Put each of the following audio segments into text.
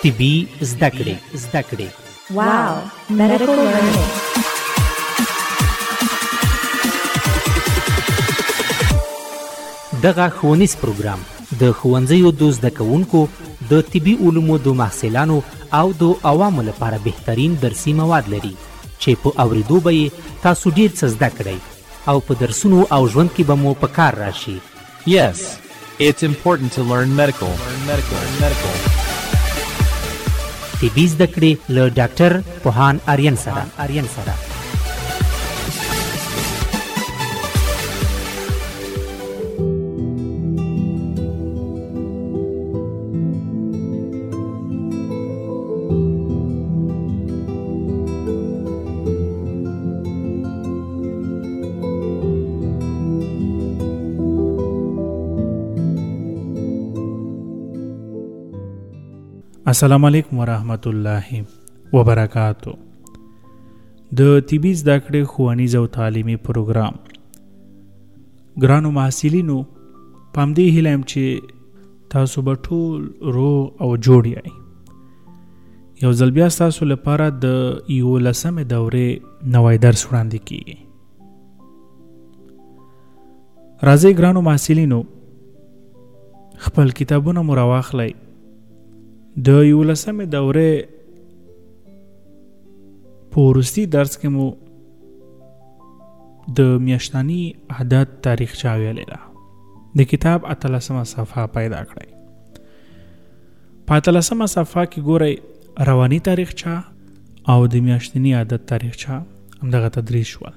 طبي زده کړې. Wow, medical learning. دغه ښوونیز پروګرام د ښوونځیو د زده کوونکو د طبي علومو د محصلانو او د عوامو لپاره بهترین درسي مواد لري چې په اوریدو به یې تاسو ډیر څه زده کړئ او په درسونو او ژوند کې به مو په کار راشي. Yes, it's important to learn medical. طبي زده کړې له ډاکټر پوهان آریان سره. السلام علیکم ورحمت الله وبرکاتو. د طبي زده کړې ښوونیز او تعلیمي پروګرام ګرانو محصلینو، پام دې هیله یم چې تاسو به ټول روغ او جوړ یای. یو ځل بیا ستاسو لپاره د 11مې دورې نوی درس وړاندې کیږي. راځئ ګرانو محصلینو، خپل کتابونه مو راواخلئ. د 11مې دورې په وروستي درس کې مو د میاشتني عادت تاریخچه ویلې ده. د کتاب 18مه صفحه پیدا کړئ. په 18مه صفحه کې ګورئ رواني تاریخچه او د میاشتني عادت تاریخچه همدغه تدریس شول.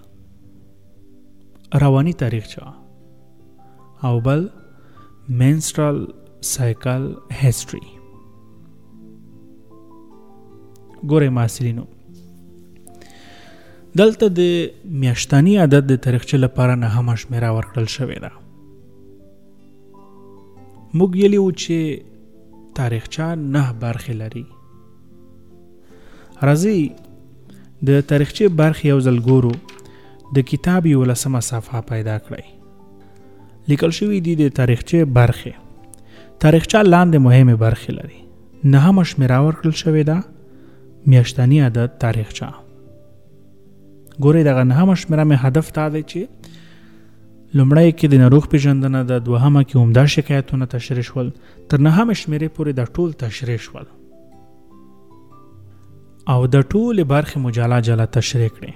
رواني تاریخچه او بل menstrual cycle history. ګورئ محصلینو، دلته د میاشتني عادت د تاریخچه لپاره 9مه شمیره ورکړل شوې ده. موږ ویلي وو چې تاریخچه 9 برخې لري. راځئ د تاریخچې برخې یو ځل ګورو. د کتاب 11مه صفحه پیدا کړئ. لیکل شوي دي د تاریخچې برخې. تاریخچه لاندې مهمه برخې لري. 9مه شمیره ورکړل شوې ده، میاشتني عادت تاریخچه. ګورئ دغه 9مه شمیره مې هدف دا دی چې لومړی کې د ناروغ پیژندنه ده، دوهمه کې عمده شکایتونه تشریح شول، تر 9مه شمیرې پورې د ټول تشریح شول او د ټول برخې مو جلا جلا تشریح کړي.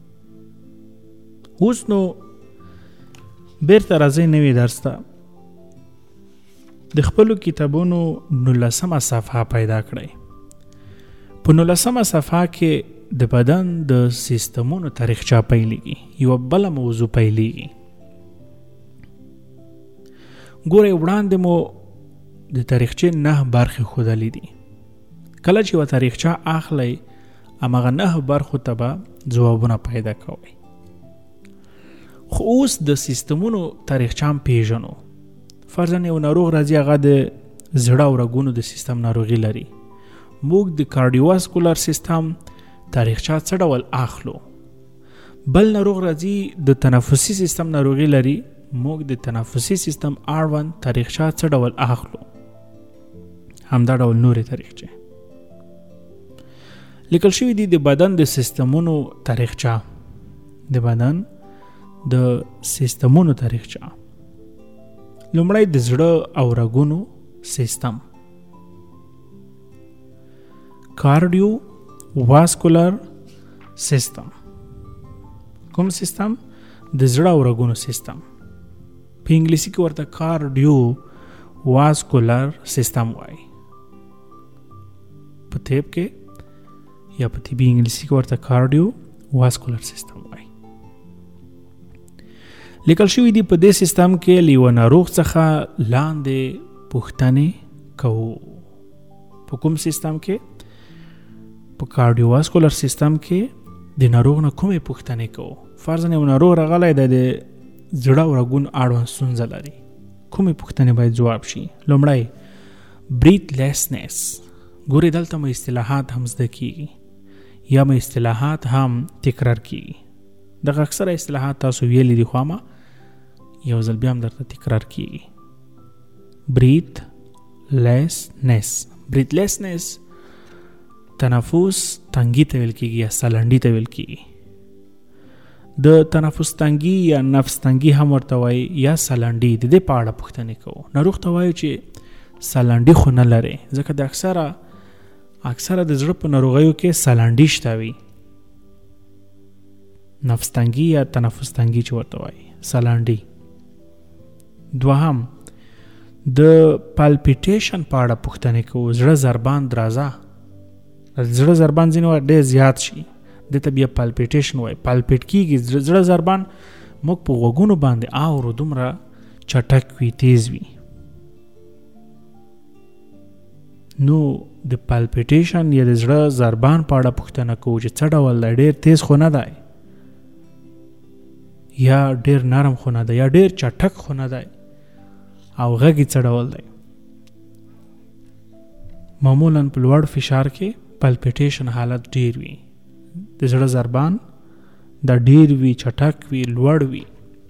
اوس نو بیرته راځئ نوی درس ته. د خپلو کتابونو 19مه صفحه پیدا کړئ. په 19مه صفحه کې د بدن د سیستمونو تاریخچه پیلېږي. یوه بله موضوع پیلېږي. ګورئ وړاندې مو د تاریخچې 9 برخې ښودلې دي. کله چې یوه تاریخچه اخلئ، هماغه 9 برخو ته به ځوابونه پیدا کوئ. خو اوس د سیستمونو تاریخچه هم پیژنو. فرضاً یو ناروغ راځي، هغه د زړه او رګونو د سیستم ناروغي لري. موږ د کارډیوواسکولر سیستم تاریخچه څه ډول اخلو؟ بل ناروغ راځي د تنفسي سیستم ناروغي لري، موږ د تنفسي سیستم R1 تاریخچه څه ډول اخلو؟ همدا ډول نورې تاریخچه لیکل شوي دي. د بدن د سیستمونو تاریخچه، د بدن د سیستمونو تاریخچه. لومړی د زړه او رګونو سیستم، کارډیو واسکولر سیستم. کوم سیستم؟ د زړه او رګونو سیستم. په انګلیسي کې ورته کارډیو واسکولر سیستم وایي. په طب کې یا په طبي انګلیسي کې ورته کارډیو واسکولر سیستم وایي. لیکل شوي دي په دې سیستم کې له یوه ناروغ څخه لاندې پوښتنې کوو. په کوم سیستم کې؟ په کارډیوواسکولر سیستم کې د ناروغ نه کومې پوښتنې کوو. فرضاً یو ناروغ راغلی دی، د زړه او رګونو اړوند ستونزه لري. کومې پوښتنې باید جواب شي؟ لومړی بریتلیسنس. ګورئ دلته مو اصطلاحات هم زده کیږي یا مو اصطلاحات هم تکرار کیږي. دغه اکثره اصطلاحات تاسو ویلي دي، خو ما یو ځل بیا هم درته تکرار کیږي. بریتلیسنس. بریتلیسنس تنفس تنګي ته ویل کېږي یا سلنډي ته ویل کېږي. د تنفس تنګي یا نفس تنګي هم ورته وایي یا سلنډي. د دې په اړه پوښتنې کوو. ناروغ ته وایو چې سلنډي خو نه لري، ځکه د اکثره د زړه په ناروغیو کې سلنډي شته وي. نفس تنګي یا تنفس تنګي چې ورته وایي سلنډي. دوهم د پالپیټیشن په اړه پوښتنې کوو. زړه ضربان درازه، زړه ضربان ځینې وخت ډېر زیات شي، دته بیا پالپیټیشن وایي. پالپیټ کېږي زړه ضربان، موږ په غوږونو باندې اورو، دومره چټک وي، تیز وي. نو د پالپیټیشن یا د زړه ضربان په اړه پوښتنه کوو چې څه ډول دی، ډېر تیز خو نه دی یا ډېر نرم خو نه دی یا ډېر چټک خو نه دی، او غږ یې څه ډول دی. معمولا په لوړ فشار کې پالپیټیشن حالت ډېر وي، د زړه ضربان دا ډېر وي، چټک وي، لوړ وي.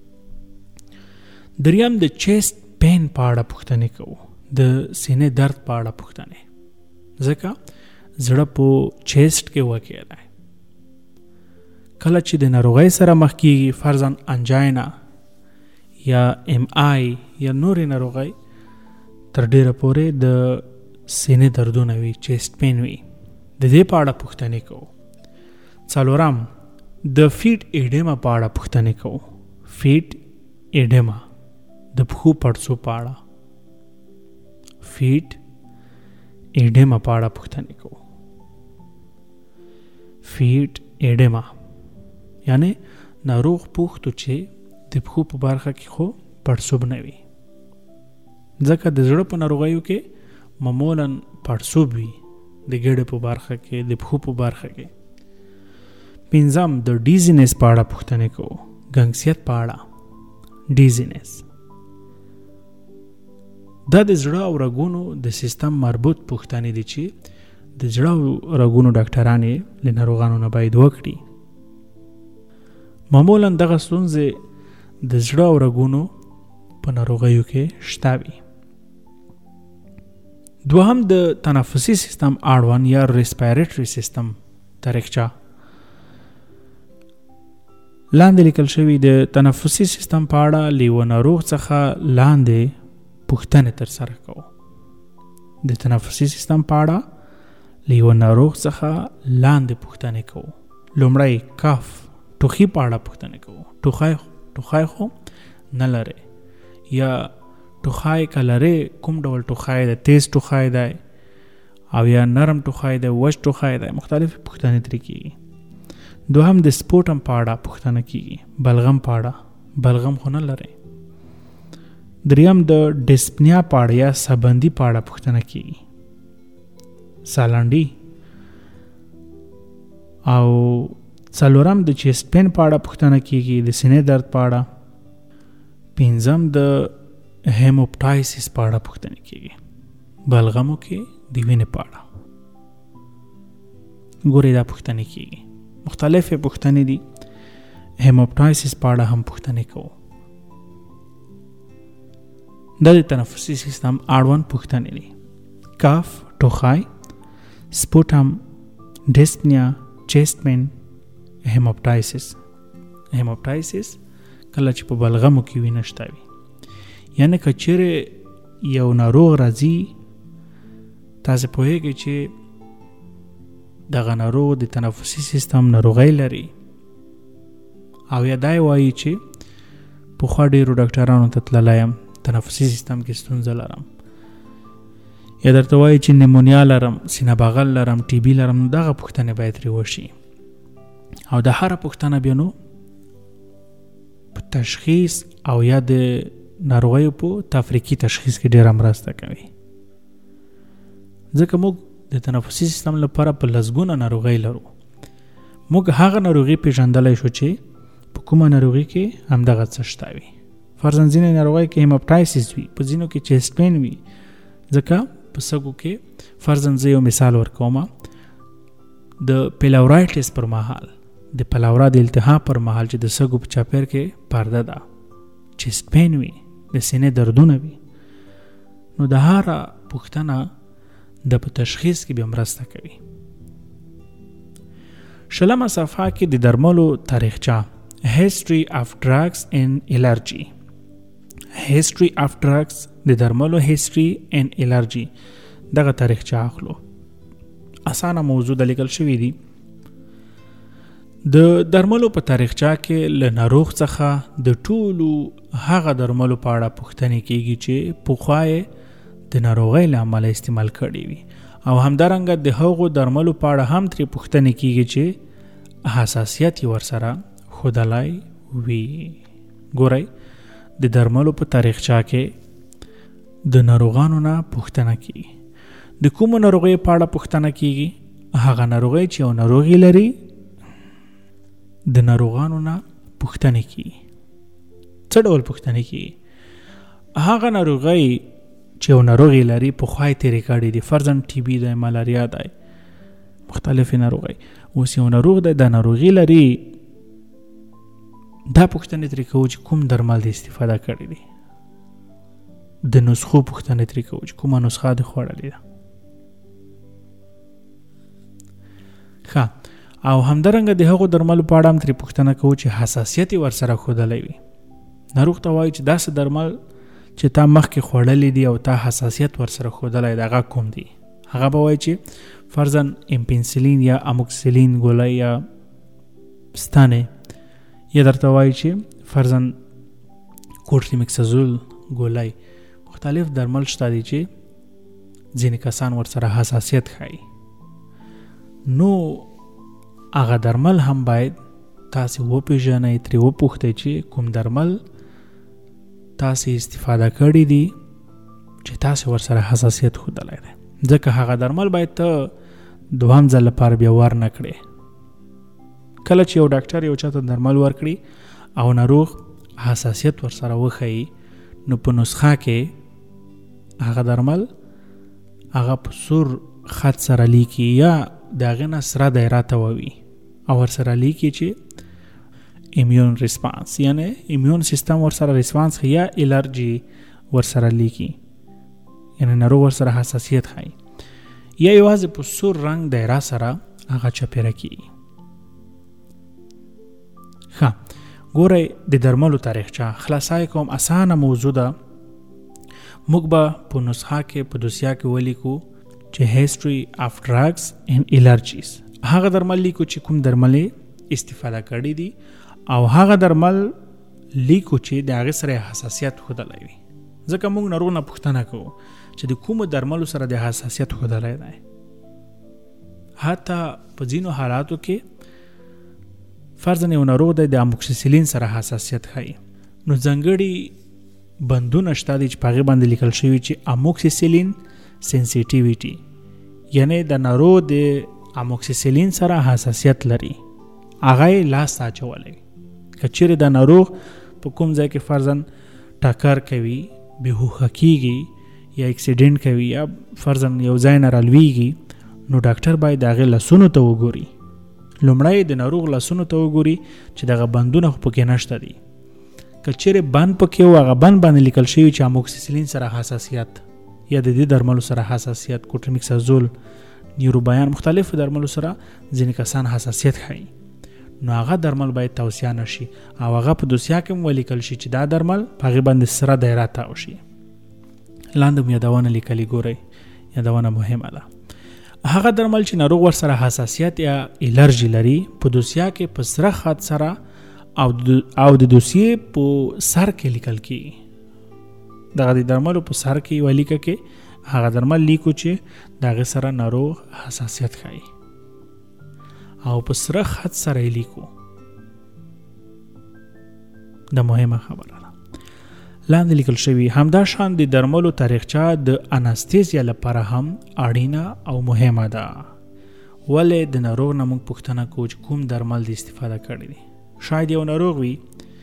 دریم د چیست پین په اړه پوښتنې کوو، د سینې درد په اړه پوښتنې، ځکه زړه په چیست کې واقع دی. کله چې د ناروغۍ سره مخ کېږي، فرضاً انجاینا یا ام آی یا نورې ناروغۍ، تر ډېره پورې د سینې دردونه وي، چیست پین وي. د دې په اړه پوښتنې کوو. څلورم د فیټ ایډیما په اړه پوښتنې کوو. فیټ ایډیما د پښو پړسو په اړه، فیټ ایډیما په اړه پوښتنې کوو. فیټ ایډیما یعنی ناروغ پوښتو چې د پښو په برخه کې خو پړسوب نه وي، ځکه د زړه په ناروغیو کې معمولا پړسوب وي، د ګېډې په برخه کې، د پښو په برخه کې. پنځم د ډیزینس په اړه پوښتنې کوو. ګنګسیت په اړه، ډیزینس دا د زړه او رګونو د سیستم مربوط پوښتنې دي چې د زړه او رګونو ډاکټران یې له ناروغانو نه باید وکړي. معمولا دغه ستونزې د زړه او رګونو په ناروغیو کې شته وي. دوهم د تنفسي سیستم اړوند یا ریسپیریټري سیستم تاریخچه. لاندې لیکل شوي د تنفسي سیستم په اړه له یوه ناروغ څخه لاندې پوښتنې ترسره کوو. د تنفسي سیستم په اړه له یوه ناروغ څخه لاندې پوښتنې کوو. لومړی کف، ټوخي په اړه پوښتنې کوو. ټوخی خو نه لري، یا ټوخی که لري کوم ډول ټوخی دی، تیز ټوخی دی او یا نرم ټوخی دی، وچ ټوخی دی، مختلفې پوښتنې ترې کېږي. دوهم د سپوټم په اړه پوښتنه کېږي. بلغم په اړه، بلغم خو نه لري. دریم د ډسپنیا په اړه یا سبندي په اړه پوښتنه کېږي. سالنډي. او څلورم د چیست پین په اړه پوښتنه کېږي، د سینې درد په اړه. پنځم د هیموپټایسس په اړه پوښتنه کېږي، بلغمو کې د وینې په اړه. ګورې دا پوښتنې کېږي، مختلفې پوښتنې دي. هیموپټایسس په اړه هم پوښتنې کوو. دا د تنفسي سیستم اړوند پوښتنې دي. کف، ټوخی، سپوټم، ډسپنیا، چیست پین، هیموپټایسس. هیموپټایسس کله چې په بلغمو کې وینه شته وي، یعنی که چیرې یو ناروغ راځي، تاسې پوهیږئ چې دغه ناروغ د تنفسي سیستم ناروغۍ لري، او یا دا یې وایي چې پخوا ډېرو ډاکټرانو ته تللی یم، تنفسي سیستم کې ستونزه لرم، یا درته وایي چې نیمونیا لرم، سینه بغل لرم، ټي بي لرم. نو دغه پوښتنې باید ترې وشي، او د هره پوښتنه بیا نو په تشخیص او یا د ناروغیو په تفریقي تشخیص کې ډېره مرسته کوي. ځکه موږ د تنفسي سیستم لپاره په لسګونه ناروغۍ لرو. موږ هغه ناروغي پیژندلی شو چې په کومه ناروغي کې همدغه څه شته وي. فرضاً ځینې ناروغۍ کې هیموپټایسس وي، په ځینو کې چیست پین وي. ځکه په سږو کې فرضاً زه یو مثال ورکوم، د پیلاورایټس پر مهال، د پلاورا د التهاب پر مهال چې د سږو په چاپیر کې پرده ده، چیست پین وي، د سینې دردونه وي، نو د هره پوښتنه د په تشخیص کې بیا مرسته کوي. شلمه صفحه کې د درملو تاریخچه History of Drugs and Allergy. History of Drugs د درملو History and Allergy دغه تاریخچه اخلو. اسانه موضوع د لیکل شوی دی. د درملو په تاریخچه کې له ناروغ څخه د ټولو هغه درملو په اړه پوښتنې کیږي چې پخوا یې د ناروغۍ له امله استعمال کړي وي او همدارنګه د هغو درملو په اړه هم ترې پوښتنې کیږي چې حساسیت یې ورسره ښودلی وي. ګورئ د درملو په تاریخچه کې د ناروغانو نه پوښتنه کیږي. د کومو ناروغیو په اړه پوښتنه کیږي؟ هغه ناروغۍ چې یو ناروغي لري د ناروغانو نه پوښتنه کیږي. څه ډول پوښتنه کیږي؟ هغه ناروغۍ چې یو ناروغي لري پخوا یې تېرې کړي دي، فرضاً TB دی، ملاریا دی، مختلفې ناروغۍ. اوس یو ناروغ دی دا ناروغي لري، دا پوښتنه ترې کوو چې کوم درمل دې استفاده کړي دي. د نسخو پوښتنه ترې کوو چې کومه نسخه دې خوړلې ده. ښه، او همدارنګه د هغو درملو په اړه هم ترې پوښتنه کوو چې حساسیت یې ورسره ښودلی وي. ناروغ ته وایي چې داسې درمل چې تا مخکې خوړلې دي او تا حساسیت ورسره ښودلی دی هغه کوم دي؟ هغه به وایي چې فرضاً امپنسلین یا اموکسیلین ګولۍ یا ستانې، یا درته وایي چې فرضاً کورټیمکسازول ګولۍ. مختلف درمل شته دي چې ځینې کسان ورسره حساسیت ښایي. نو هغه درمل هم باید تاسې وپېژنئ، ترې وپوښتئ چې کوم درمل تاسې استفاده کړي دي چې تاسې ورسره حساسیت ښودلی دی. ځکه هغه درمل باید ته دوهم ځل لپاره بیا ور نه کړې. کله چې یو ډاکټر یو چاته درمل ورکړي او ناروغ حساسیت ورسره وښیي، نو په نسخه کې هغه درمل هغه په سور خط سره لیکي یا د هغې نه سره دایره تاووي او ورسره لیکي چې ایمیون ریسپانس، یعنی ایمیون سیستم ورسره ریسپانس ښیي، یا الرجی ورسره لیکي، یعنی ناروغ ورسره حساسیت ښایي، یا یوازې په سور رنګ دایره سره هغه چاپېره کیږي. ښه، ګورئ د درملو تاریخچه خلاصای کوم. اسانه موضوع ده. موږ به په نسخه کې په دوسیه کې ولیکو چې History of Drugs and Allergies، هغه درمل لیکو چې کوم درمل استفاده کړي دي او هغه درمل لیکو چې د هغې سره حساسیت ښودلی وي. ځکه موږ ناروغ نه پوښتنه کوو چې د کومو درملو سره د حساسیت ښودلی دی. حتی په ځینو حالاتو کې فرضاً یو ناروغ دی د اموکسیسیلین سره حساسیت ښایي، نو ځانګړي بندونه شته دي چې په هغې باندې لیکل شوي چې اموکسیسیلین سنسیټیویټي، یعنی د ناروغ د اموکسیسیلین سره حساسیت لري، هغه یې لاس ته اچولی. که چیرې د ناروغ په کوم ځای کې فرضاً ټکر کوي، بېهوښه کیږي یا اکسیډنټ کوي یا فرضاً یو ځای نه رالویږي، نو ډاکټر باید د هغې لاسونو ته وګوري. لومړی د ناروغ لاسونو ته وګوري چې دغه بندونه خو پکې نشته دي. که چیرې بند پکې و، هغه بند باندې لیکل شوي چې اموکسیسیلین سره حساسیت یا د دې درملو سره حساسیت، کوټرمکسازول، نیوروبیان، مختلفو درملو سره ځینې کسان حساسیت ښایي، نو هغه درمل باید توصیه نشي او هغه په دوسیه کې هم ولیکل شي چې دا درمل په هغې باندې سره دایره تاو شي. لاندې م یادونه لیکلي، ګورئ یادونه مهمه ده. هغه درمل چې ناروغ ورسره حساسیت یا الرجی لري په دوسیه کې په سره خط سره او د دوسیې په سر کې لیکل کیږي. دغه د درملو په سر کې یوه لیکه کې هغه درمل لیکو چې د هغې سره ناروغ حساسیت ښایي او په سره خط سره یې لیکو. دا مهمه خبره ده. لاندې لیکل شوي همدا شان د درملو تاریخچه د انستیزیا لپاره هم اړینه او مهمه ده. ولې د ناروغ نه موږ پوښتنه کوو چې کوم درمل د استفاده کړي دي. شاید یو ناروغ وي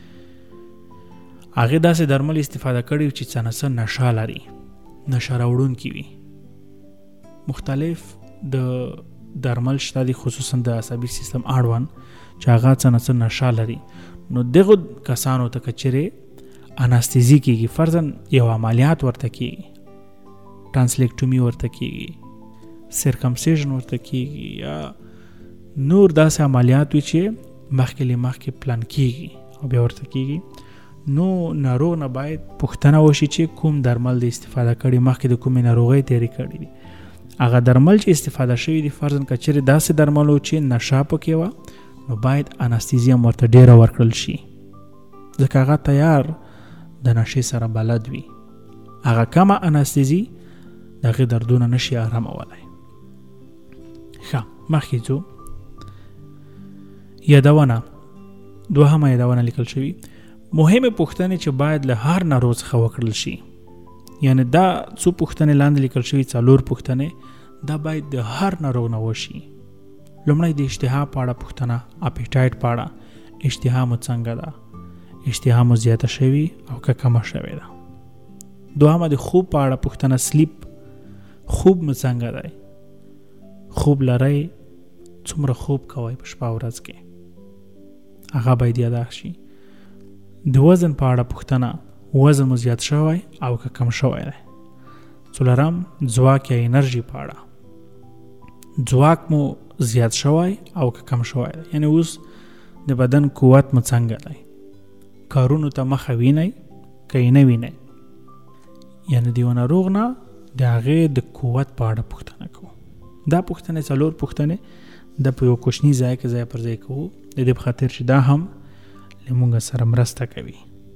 هغې داسې درمل استفاده کړي چې څه نه څه نشه لري، نشه راوړونکي وي. مختلف د درمل شته دي خصوصا د عصبي سیستم اړوند چې هغه څه نه څه نشه لري. نو دغو کسانو ته که چیرې انستیزي کیږي، فرضاً یو عملیات ورته کیږي، ټرانسلیکټومي ورته کیږي، سرکمسیژن ورته کیږي یا نور داسې عملیات وي چې مخکې پلان کیږي او بیا ورته کیږي. نو ناروغ نه باید پوښتنه وشي چې کوم درمل د استفاده کړي، مخکې د کومې ناروغۍ تیری کړي دي. هغه درمل چې استفاده شوي دي فرضاً که چېرې داسې درمل و چې نشه پکې وه، نو باید انستیزیا هم ورته ډېره ورکړل شي، ځکه هغه تیار د نشې سره بلد وي. هغه کمه انستیزي د هغې دردونه نشي آرامولی. ښه، مخکې ځو. یادونه، دوهمه یادونه لیکل شوي مهمې پوښتنې چې باید له هر ناروغ څخه وکړل شي. یعنی دا څو پوښتنې لاندې لیکل شوي، 4 پوښتنې، دا باید د هر ناروغ نه وشي. لومړی د اشتها په اړه پوښتنه، اپیټایټ په اړه، اشتها مو څنګه ده، اشتها مو زیاته شوي او که کمه شوې ده. دوهمه د خوب په اړه پوښتنه، سلیپ، خوب مو څنګه دی، خوب لرئ، څومره خوب کوئ په شپه ورځ کې، هغه باید یاداښت شي. د وزن په اړه پوښتنه، وزن مو زیات شوی او که کم شوی دی. څلورم ځواک یا انرژي په اړه، ځواک مو زیات شوی او که کم شوی دی، یعنی اوس د بدن قوت مو څنګه دی، کارونو ته مخه وینئ که یې نه وینئ. یعنی د یو ناروغ نه د هغې د قوت په اړه پوښتنه کوو. دا پوښتنې 4 پوښتنې د په یو کوچني ځای کې ځای پر ځای کوو، د دې په خاطر چې دا هم له موږ سره مرسته کوي.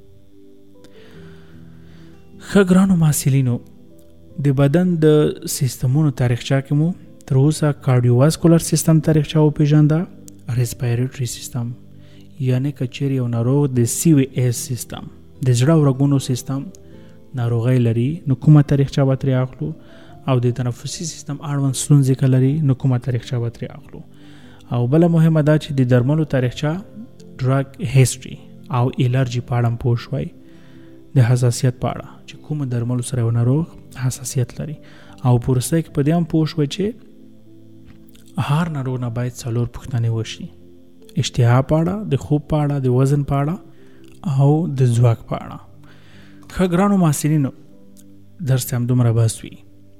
ښه ګرانو محصلینو، د بدن د سیستمونو تاریخچه کې مو تر اوسه کارډیوواسکولر سیستم تاریخچه وپېژانده، ریسپایریټري سیستم، یعنی که چیرې یو ناروغ د CVS سیستم، د زړه او رګونو سیستم ناروغۍ لري، نو کومه تاریخچه به ترې اخلو، او د تنفسي سیستم اړوند ستونزې که لري، نو کومه تاریخچه به ترې اخلو. او بله مهمه دا چې د درملو تاریخچه، ډرګ هیسټري او الرجي په اړه هم پوه شوئ، د حساسیت په اړه چې کوم درملو سره یو ناروغ حساسیت لري، او په وروستۍ کې په دې هم پوه شوئ چې هر ناروغ نه باید 4 پوښتنې وشي، اشتها په اړه، د خوب په اړه، د وزن په اړه او د ځواک په اړه. ښه ګرانو محصلینو، درس هم دومره بس وي.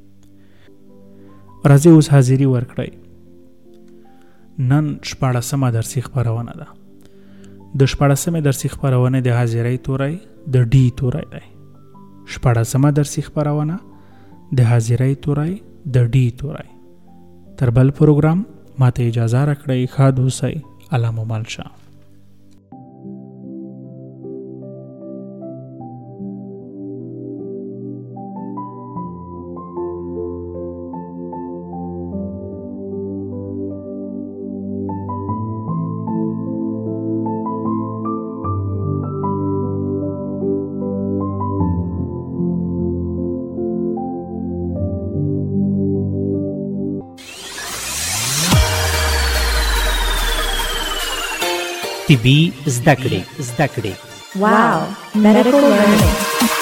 راځئ اوس حاضري ورکړئ. نن 14مه درسي خپرونه ده. د 14مې درسي خپرونه د حاضرۍ توری د ډي توری دی. 14مه درسي خپرونه د حاضرۍ توری د ډي توری. تر بل پروګرام ماته اجازه راکړئ. ښاد اوسئ. الله مو مل شه. طبي زده کړې. Wow, medical learning.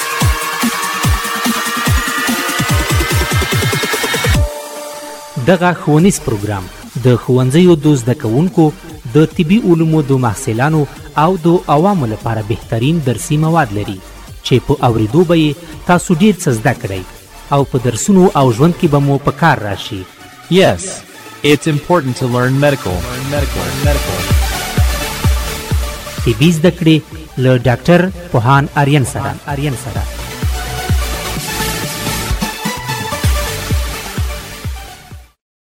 دغه ښوونیز پروګرام د ښوونځیو د زده کوونکو، د طبي علومو د محصلانو او د عوامو لپاره بهترین درسي مواد لري چې په اوریدو به یې تاسو ډیر څه زده کړئ او په درسونو او ژوند کې به مو په کار راشي. Yes, it's important to learn medical. طبي زده کړې له ډاکټر پوهان آریان سره.